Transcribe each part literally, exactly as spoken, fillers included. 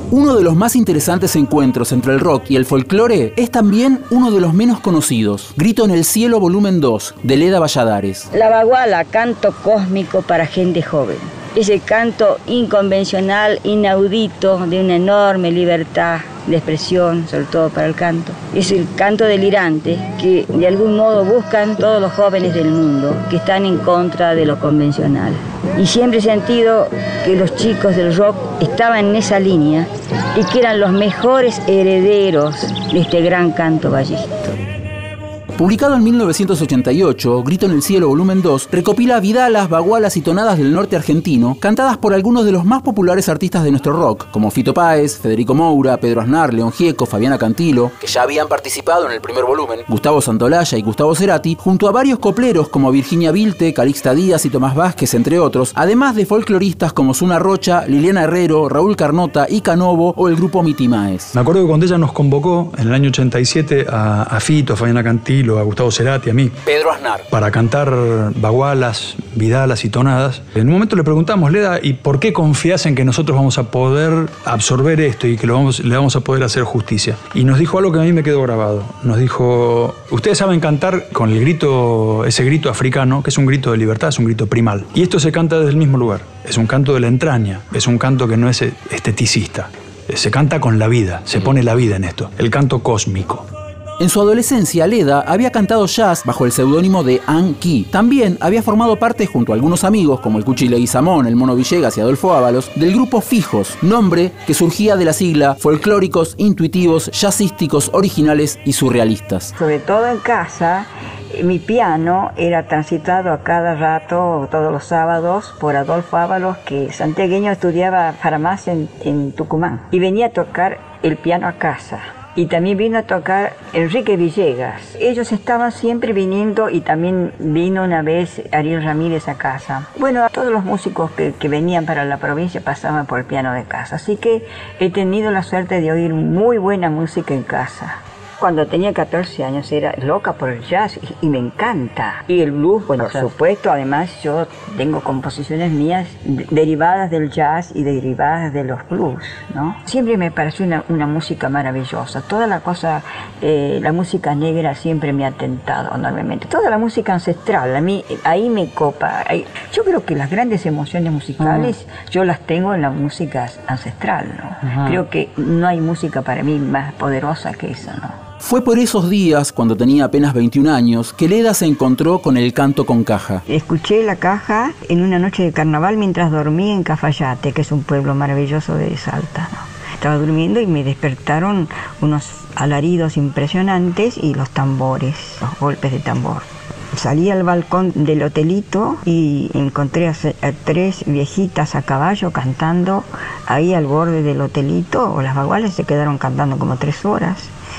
Uno de los más interesantes encuentros entre el rock y el folclore es también uno de los menos conocidos. Grito en el cielo volumen dos, de Leda Valladares. La baguala, canto cósmico para gente joven. Ese canto inconvencional, inaudito, de una enorme libertad de expresión, sobre todo para el canto. Es el canto delirante que de algún modo buscan todos los jóvenes del mundo, que están en contra de lo convencional. Y siempre he sentido que los chicos del rock estaban en esa línea y que eran los mejores herederos de este gran canto ballista. Publicado en mil novecientos ochenta y ocho, Grito en el cielo volumen dos recopila vidalas, bagualas y tonadas del norte argentino, cantadas por algunos de los más populares artistas de nuestro rock, como Fito Páez, Federico Moura, Pedro Aznar, León Gieco, Fabiana Cantilo, que ya habían participado en el primer volumen, Gustavo Santolaya y Gustavo Cerati, junto a varios copleros como Virginia Vilte, Calixta Díaz y Tomás Vázquez, entre otros, además de folcloristas como Zuna Rocha, Liliana Herrero, Raúl Carnota, Ica Novo o el grupo Mitimaes. Me acuerdo que cuando ella nos convocó en el año ochenta y siete a, a Fito, a Fabiana Cantilo, a Gustavo Cerati, a mí, Pedro Aznar, para cantar bagualas, vidalas y tonadas. En un momento le preguntamos, Leda, ¿y por qué confías en que nosotros vamos a poder absorber esto y que lo vamos, le vamos a poder hacer justicia? Y nos dijo algo que a mí me quedó grabado. Nos dijo, ustedes saben cantar con el grito, ese grito africano, que es un grito de libertad, es un grito primal. Y esto se canta desde el mismo lugar. Es un canto de la entraña, es un canto que no es esteticista. Se canta con la vida, se pone la vida en esto, el canto cósmico. En su adolescencia, Leda había cantado jazz bajo el seudónimo de An Ki. También había formado parte, junto a algunos amigos como el Cuchi Leguizamón, el Mono Villegas y Adolfo Ábalos, del grupo Fijos, nombre que surgía de la sigla folclóricos, intuitivos, jazzísticos, originales y surrealistas. Sobre todo en casa, mi piano era transitado a cada rato, todos los sábados, por Adolfo Ábalos, que santiagueño estudiaba farmacia en, en Tucumán, y venía a tocar el piano a casa. Y también vino a tocar Enrique Villegas. Ellos estaban siempre viniendo y también vino una vez Ariel Ramírez a casa. Bueno, todos los músicos que, que venían para la provincia pasaban por el piano de casa. Así que he tenido la suerte de oír muy buena música en casa. Cuando tenía catorce años era loca por el jazz y, y me encanta. Y el blues, bueno, por supuesto, además yo tengo composiciones mías de, derivadas del jazz y derivadas de los blues, ¿no? Siempre me pareció una, una música maravillosa. Toda la cosa, eh, la música negra siempre me ha tentado enormemente. Toda la música ancestral, a mí, ahí me copa. Ahí, yo creo que las grandes emociones musicales uh-huh. yo las tengo en la música ancestral, ¿no? Uh-huh. Creo que no hay música para mí más poderosa que esa, ¿no? Fue por esos días, cuando tenía apenas veintiún años, que Leda se encontró con el canto con caja. Escuché la caja en una noche de carnaval mientras dormía en Cafayate, que es un pueblo maravilloso de Salta, ¿no? Estaba durmiendo y me despertaron unos alaridos impresionantes y los tambores, los golpes de tambor. Salí al balcón del hotelito y encontré a, a tres viejitas a caballo cantando ahí al borde del hotelito. Las baguales se quedaron cantando como tres horas.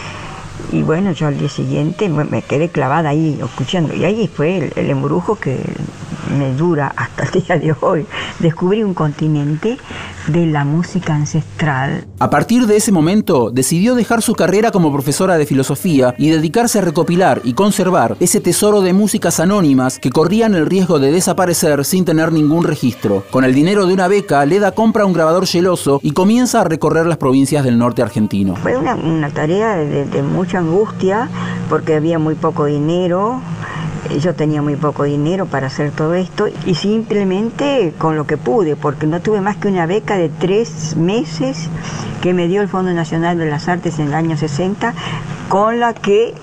Y bueno, yo al día siguiente me quedé clavada ahí escuchando. Y ahí fue el, el embrujo que me dura hasta el día de hoy. Descubrí un continente de la música ancestral. A partir de ese momento, decidió dejar su carrera como profesora de filosofía y dedicarse a recopilar y conservar ese tesoro de músicas anónimas que corrían el riesgo de desaparecer sin tener ningún registro. Con el dinero de una beca, Leda compra un grabador geloso y comienza a recorrer las provincias del norte argentino. Fue una, una tarea de, de mucha angustia porque había muy poco dinero. Yo tenía muy poco dinero para hacer todo esto y simplemente con lo que pude, porque no tuve más que una beca de tres meses que me dio el Fondo Nacional de las Artes en el año sesenta, con la que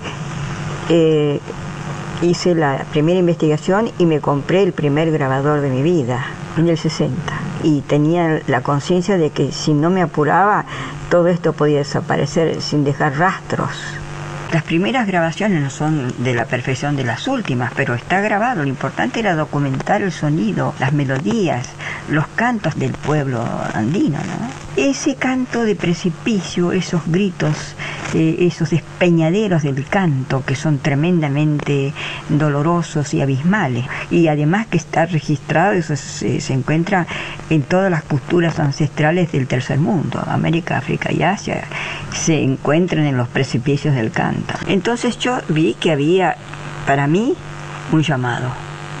eh, hice la primera investigación y me compré el primer grabador de mi vida en el sesenta. Y tenía la conciencia de que si no me apuraba, todo esto podía desaparecer sin dejar rastros. Las primeras grabaciones no son de la perfección de las últimas, pero está grabado. Lo importante era documentar el sonido, las melodías, los cantos del pueblo andino, ¿no? Ese canto de precipicio, esos gritos, eh, esos despeñaderos del canto que son tremendamente dolorosos y abismales. Y además que está registrado, eso se, se encuentra en todas las culturas ancestrales del tercer mundo, América, África y Asia, se encuentran en los precipicios del canto. Entonces yo vi que había, para mí, un llamado,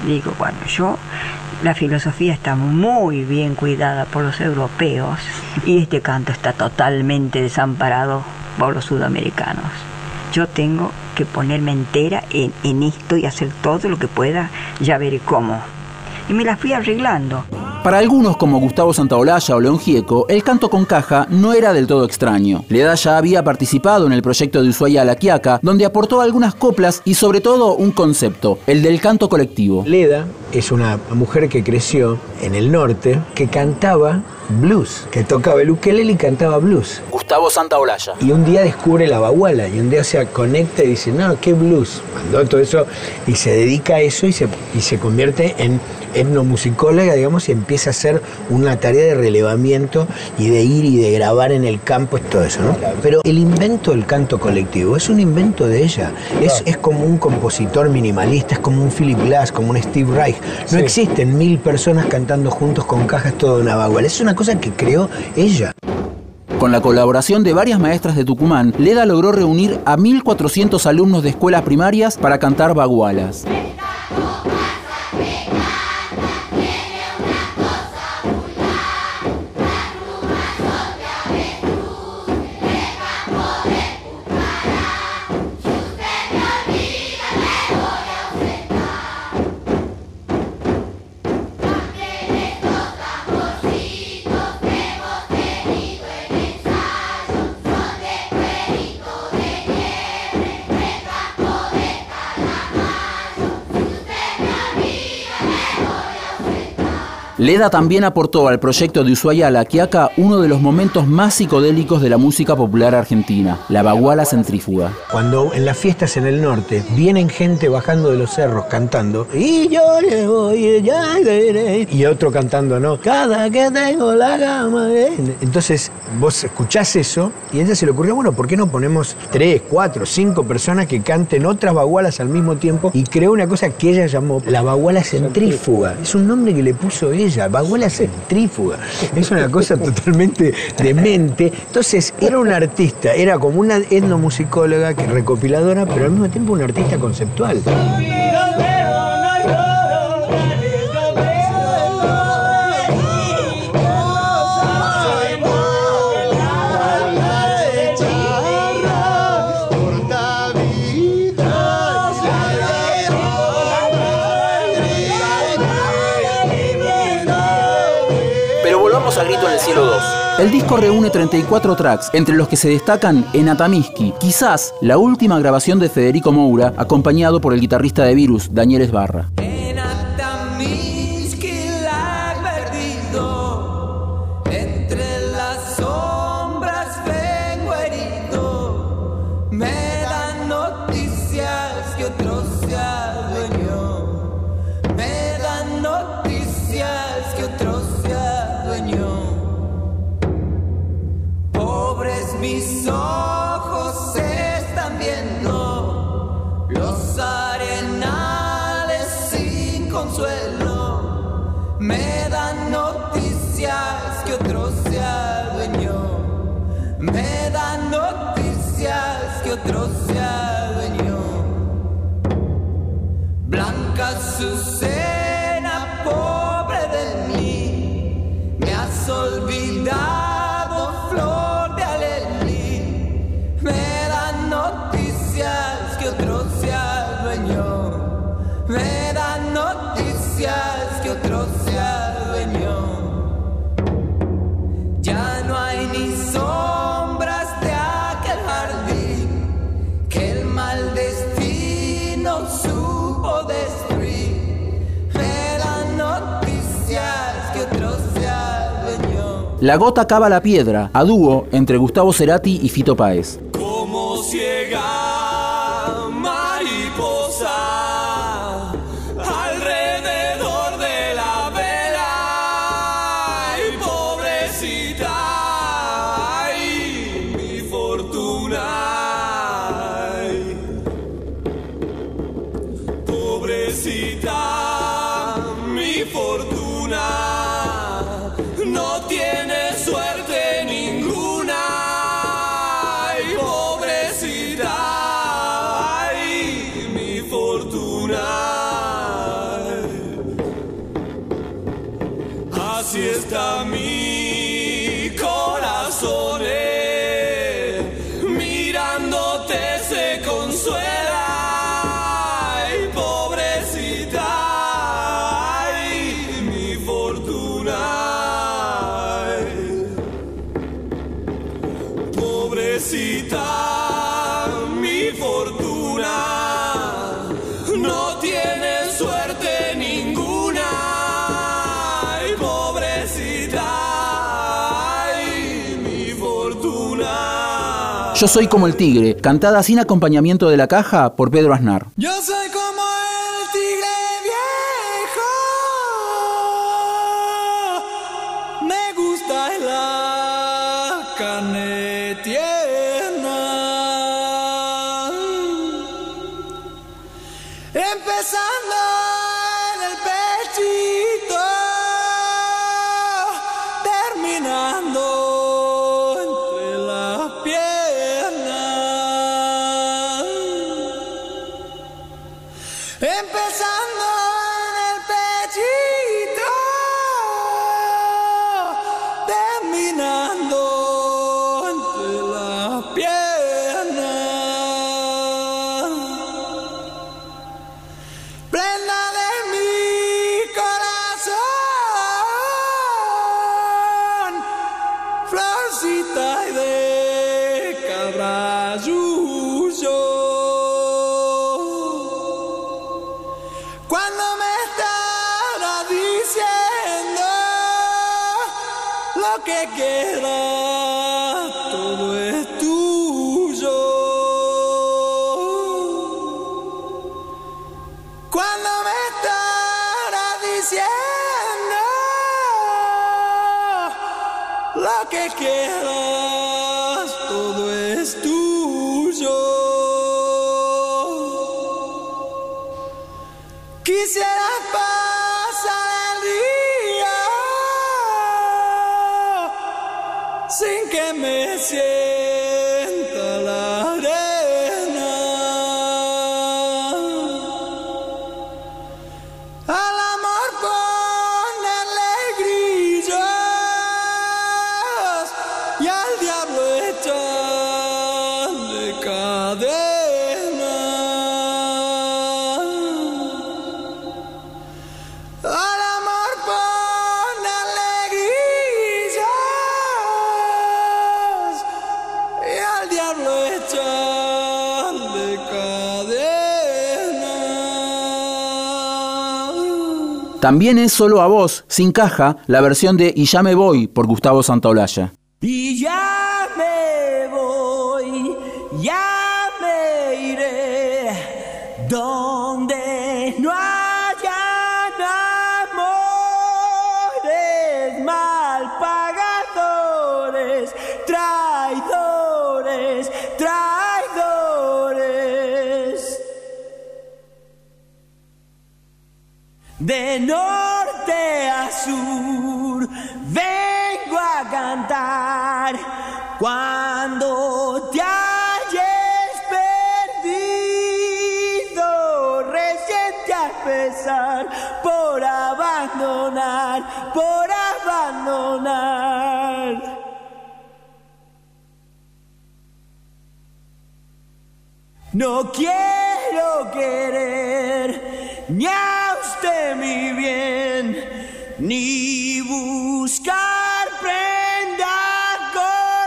Digo, bueno, yo, la filosofía está muy bien cuidada por los europeos y este canto está totalmente desamparado por los sudamericanos. Yo tengo que ponerme entera en, en esto y hacer todo lo que pueda, ya veré cómo. Y me la fui arreglando. Para algunos, como Gustavo Santaolalla o León Gieco, el canto con caja no era del todo extraño. Leda ya había participado en el proyecto de Ushuaia a La Quiaca, donde aportó algunas coplas y sobre todo un concepto, el del canto colectivo. Leda es una mujer que creció en el norte, que cantaba blues, que tocaba el ukelele y cantaba blues. Gustavo Santaolalla. Y un día descubre la baguala y un día se conecta y dice, no, ¿qué blues? Mandó todo eso y se dedica a eso y se, y se convierte en etnomusicóloga, digamos, y empieza a hacer una tarea de relevamiento y de ir y de grabar en el campo, todo eso, ¿no? Pero el invento del canto colectivo es un invento de ella. Es, es como un compositor minimalista, es como un Philip Glass, como un Steve Reich. No sí. existen mil personas cantando juntos con cajas toda una baguala. Es una cosa que creó ella. Con la colaboración de varias maestras de Tucumán, Leda logró reunir a mil cuatrocientos alumnos de escuelas primarias para cantar bagualas. Leda también aportó al proyecto de Ushuaia a La Quiaca uno de los momentos más psicodélicos de la música popular argentina, la baguala centrífuga. Cuando en las fiestas en el norte vienen gente bajando de los cerros cantando y yo le voy ya iré, y otro cantando, no, cada que tengo la gama. Entonces vos escuchás eso y a ella se le ocurrió, bueno, ¿por qué no ponemos tres, cuatro, cinco personas que canten otras bagualas al mismo tiempo? Y creó una cosa que ella llamó la baguala centrífuga. Es un nombre que le puso ella. Baguala centrífuga. Es una cosa totalmente demente. Entonces, era una artista, era como una etnomusicóloga, que recopiladora, pero al mismo tiempo una artista conceptual. A Grito en el Cielo dos. El disco reúne treinta y cuatro tracks, entre los que se destacan En Atamiski, quizás la última grabación de Federico Moura, acompañado por el guitarrista de Virus, Daniel Esbarra. En Atamiski la he perdido, entre las sombras vengo herido, me dan noticias que otro se adueñó, me dan noticias que otro se adueñó. Pobres mis ojos están viendo los arenales sin consuelo, me dan noticias que otro se adueñó, me dan noticias que otro se adueñó. Blanca Azucena, pobre de mí, me has olvidado, flor de alelí, me dan noticias que otro se adueñó, me dan noticias que otro se adueñó. Ya no hay ni sombras de aquel jardín que el mal destino supo destruir, me dan noticias que otro se adueñó. La gota cava la piedra, a dúo entre Gustavo Cerati y Fito Páez. Como ciega mariposa alrededor de la vela, ay, pobrecita, ay, mi fortuna, ay, pobrecita, mi fortuna, no tiene suerte ninguna. Ay, pobrecita, mi fortuna no tiene suerte ninguna. Ay, pobrecita, ay, mi fortuna. Yo soy como el tigre, cantada sin acompañamiento de la caja por Pedro Aznar. Yo soy como el tigre viejo, me gusta la carne tierna, empezando en el pechito, terminando entre las piernas, empezando en el pechito, terminando entre las piernas. Prenda de mi corazón, florcita y de cabrayuyo. Cuando me estará diciendo lo que queda, todo es tuyo. Cuando me estará diciendo lo que quieras, todo es tuyo. Quisiera pasar el día sin que me sienta la arena. Al amor ponerle grillos y al diablo echarle cadena. Al amor ponerle grillos y al diablo echarle cadena. También es Solo a Vos, sin caja, la versión de Y ya me voy por Gustavo Santaolalla. Y ya me voy, ya me iré, donde no hayan amores, mal pagadores, traidores, traidores. De norte a sur vengo a cantar cuando te halles perdido, recién te a pesar por abandonar, por abandonar. No quiero querer ni a usted mi bien, ni buscar prenda con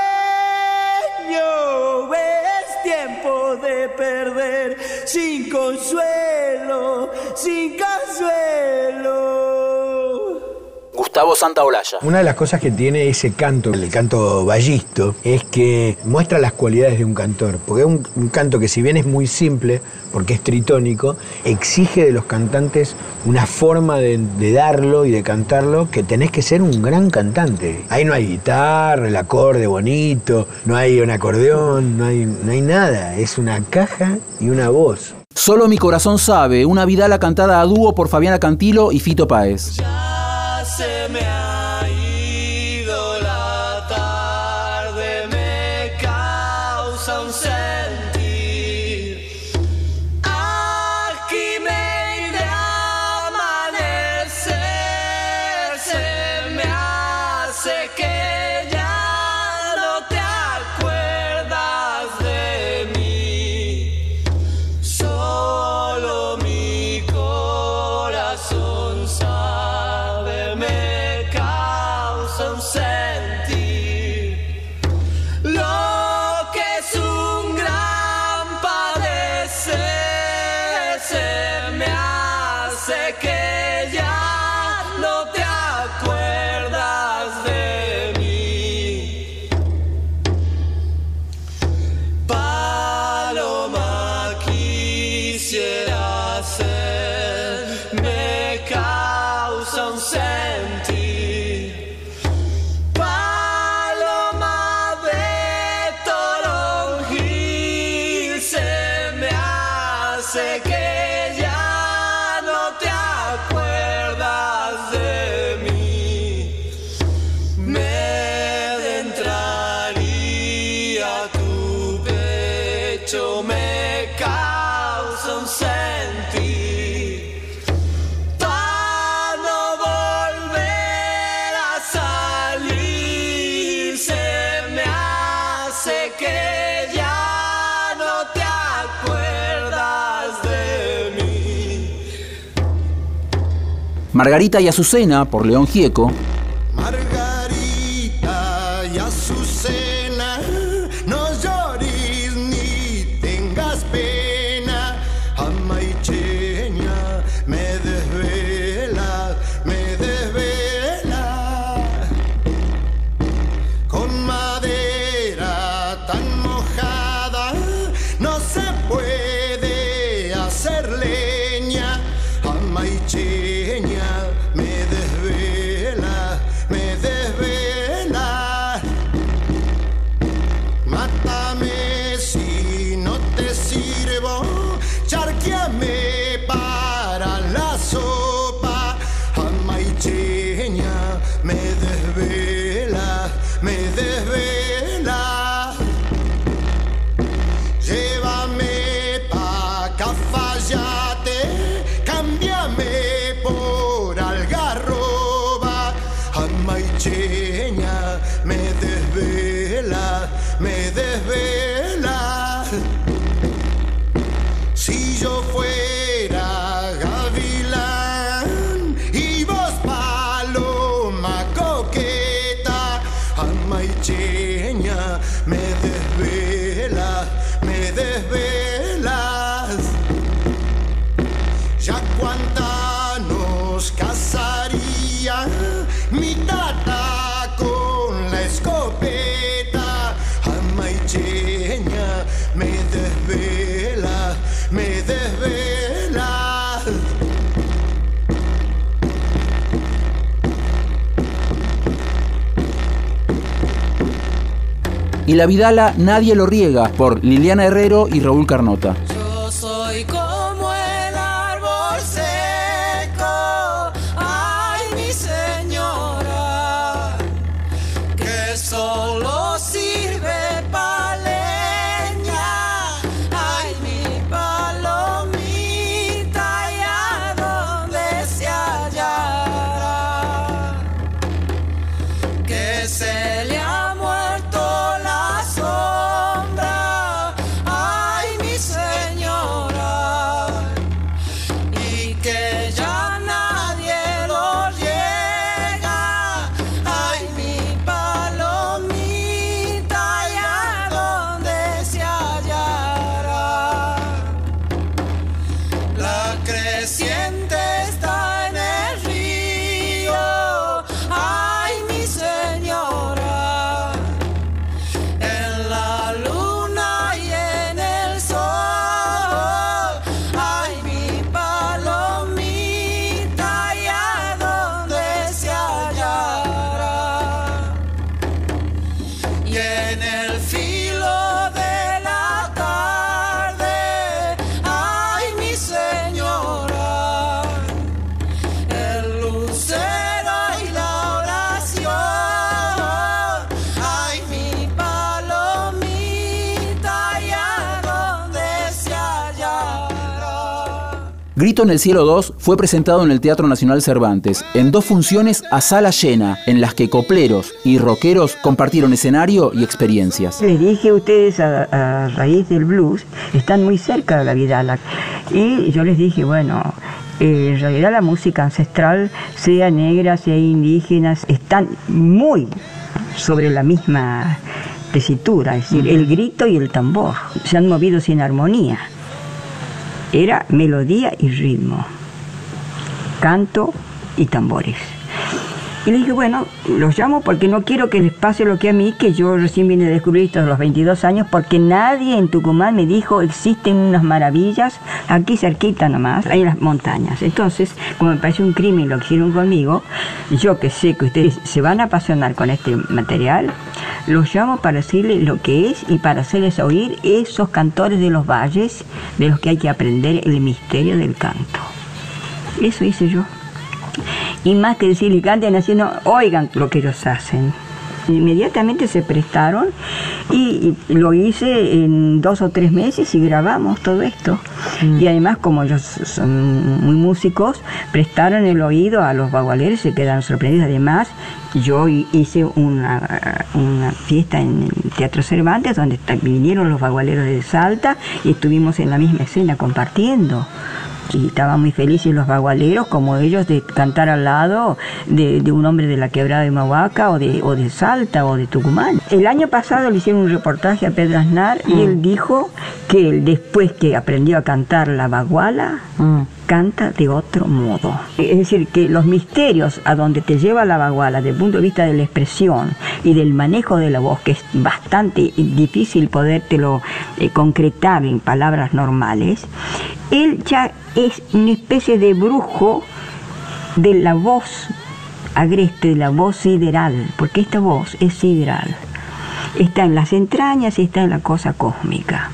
dueño. Es tiempo de perder sin consuelo, sin consuelo. Gustavo Santaolalla. Una de las cosas que tiene ese canto, el canto vallisto, es que muestra las cualidades de un cantor. Porque es un, un canto que, si bien es muy simple, porque es tritónico, exige de los cantantes una forma de, de darlo y de cantarlo, que tenés que ser un gran cantante. Ahí no hay guitarra, el acorde bonito, no hay un acordeón, no hay, no hay nada. Es una caja y una voz. Solo mi corazón sabe, una vidala cantada a dúo por Fabiana Cantilo y Fito Páez. Se me ha ido la tarde, me causa un sentir. Aquí me iré a amanecer, se me hace que ya no te acuerdas de mí. Solo mi corazón sabe, me causa un sentir. Lo Margarita y Azucena, por León Gieco. Margarita y Azucena, no llores ni tengas pena. Amaicheña, me desvela, me desvela. Con madera tan mojada no se puede hacer leña. Amaicheña, me desvela, me desvela. Mátame si no te sirvo, charqueame para la sopa. Amaicheña, me desvela, me desvela. Llévame pa' Cafayate, cámbiame por Algarroba. Amaicheña, me desvela, me desvela. Si yo fuera gavilán y vos paloma coqueta, amaicheña, me desvela, me desvelas. Ya cuánta nos casaría mi tata con la escopeta. Amaicheña, me desvela, me desvela. Y la vidala Nadie lo riega, por Liliana Herrero y Raúl Carnota. Yo soy como el árbol seco, ay mi señora, que solo sirve pa' leña, ay mi palomita, y a donde se hallará, que se le ha muerto la sombra, ay mi señora, y que ya nadie lo llega, ay mi palomita, y a donde se hallará. La creciente está en el río, ay mi señora, en la luna y en el sol, ay mi palomita, y a donde se hallará. Y en el filo de la tarde, ay mi señora, el lucero y la oración, ay mi palomita, y a donde se hallará. Grito en el Cielo dos fue presentado en el Teatro Nacional Cervantes, en dos funciones a sala llena, en las que copleros y rockeros compartieron escenario y experiencias. Les dije, ustedes a, a raíz del blues están muy cerca de la vidala. Y yo les dije, bueno, eh, en realidad la música ancestral, sea negra, sea indígena, están muy sobre la misma tesitura, es decir, el grito y el tambor se han movido sin armonía. Era melodía y ritmo, canto y tambores. Y le dije, bueno, los llamo porque no quiero que les pase lo que a mí, que yo recién vine a descubrir esto a los veintidós años, porque nadie en Tucumán me dijo, existen unas maravillas aquí cerquita nomás, hay las montañas. Entonces, como me parece un crimen lo que hicieron conmigo, yo que sé que ustedes se van a apasionar con este material, los llamo para decirles lo que es y para hacerles oír esos cantores de los valles, de los que hay que aprender el misterio del canto. Eso hice yo. Y más que decirles canten haciendo, oigan lo que ellos hacen. Inmediatamente se prestaron y, y lo hice en dos o tres meses y grabamos todo esto. Mm. Y además, como ellos son muy músicos, prestaron el oído a los bagualeros y se quedaron sorprendidos. Además, yo hice una, una fiesta en el Teatro Cervantes donde vinieron los bagualeros de Salta y estuvimos en la misma escena compartiendo. Y estaban muy felices los bagualeros, como ellos, de cantar al lado de, de un hombre de la Quebrada de Mahuaca o de, o de Salta o de Tucumán. El año pasado le hicieron un reportaje a Pedro Aznar mm. y él dijo que él, después que aprendió a cantar la baguala, mm. canta de otro modo. Es decir, que los misterios a donde te lleva la baguala desde el punto de vista de la expresión y del manejo de la voz, que es bastante difícil podértelo eh, concretar en palabras normales, él ya es una especie de brujo de la voz agreste, de la voz sideral, porque esta voz es sideral. Está en las entrañas y está en la cosa cósmica.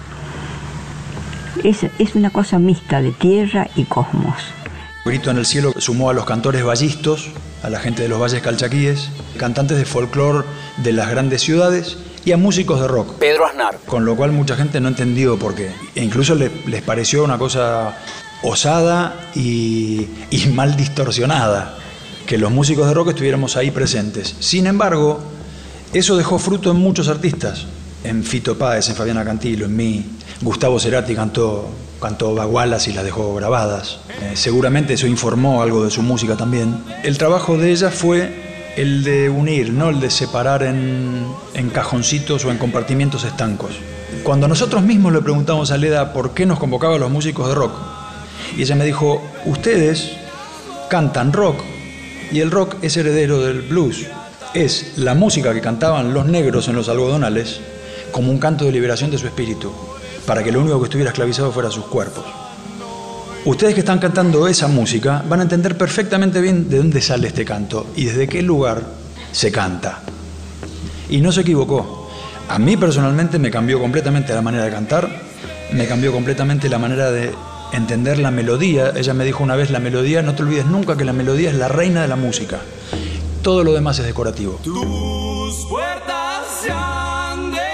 Es, es una cosa mixta de tierra y cosmos. Grito en el Cielo sumó a los cantores vallistos, a la gente de los valles calchaquíes, cantantes de folclore de las grandes ciudades y a músicos de rock. Pedro Aznar. Con lo cual mucha gente no entendió por qué. E incluso le, les pareció una cosa osada y, y mal distorsionada que los músicos de rock estuviéramos ahí presentes. Sin embargo, eso dejó fruto en muchos artistas. En Fito Páez, en Fabiana Cantilo, en mí. Gustavo Cerati cantó, cantó bagualas y las dejó grabadas. Eh, seguramente eso informó algo de su música también. El trabajo de ella fue el de unir, no el de separar en, en cajoncitos o en compartimientos estancos. Cuando nosotros mismos le preguntamos a Leda por qué nos convocaba a los músicos de rock, y ella me dijo, ustedes cantan rock y el rock es heredero del blues. Es la música que cantaban los negros en los algodonales como un canto de liberación de su espíritu, para que lo único que estuviera esclavizado fuera sus cuerpos. Ustedes que están cantando esa música van a entender perfectamente bien de dónde sale este canto y desde qué lugar se canta. Y no se equivocó. A mí personalmente me cambió completamente la manera de cantar, me cambió completamente la manera de entender la melodía. Ella me dijo una vez, la melodía, no te olvides nunca que la melodía es la reina de la música. Todo lo demás es decorativo. Tus puertas se han de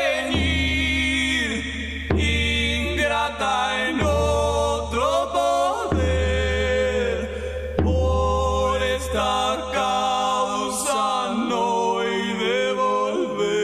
teñir, ingrata en otro poder, por esta causa no he de volver.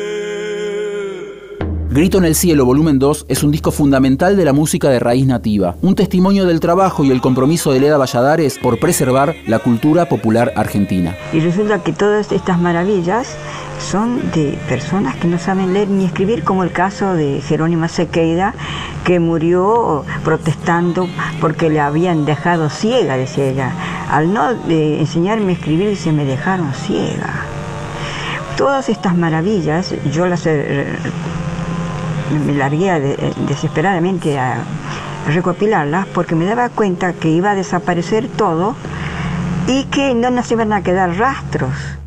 Grito en el Cielo, volumen dos, es un disco fundamental de la música de raíz nativa, un testimonio del trabajo y el compromiso de Leda Valladares por preservar la cultura popular argentina. Y resulta que todas estas maravillas son de personas que no saben leer ni escribir, como el caso de Jerónima Sequeira, que murió protestando porque le habían dejado ciega, decía ella. Al no eh, enseñarme a escribir, se me dejaron ciega. Todas estas maravillas, yo las... Eh, me largué a de, desesperadamente a recopilarlas porque me daba cuenta que iba a desaparecer todo y que no nos iban a quedar rastros.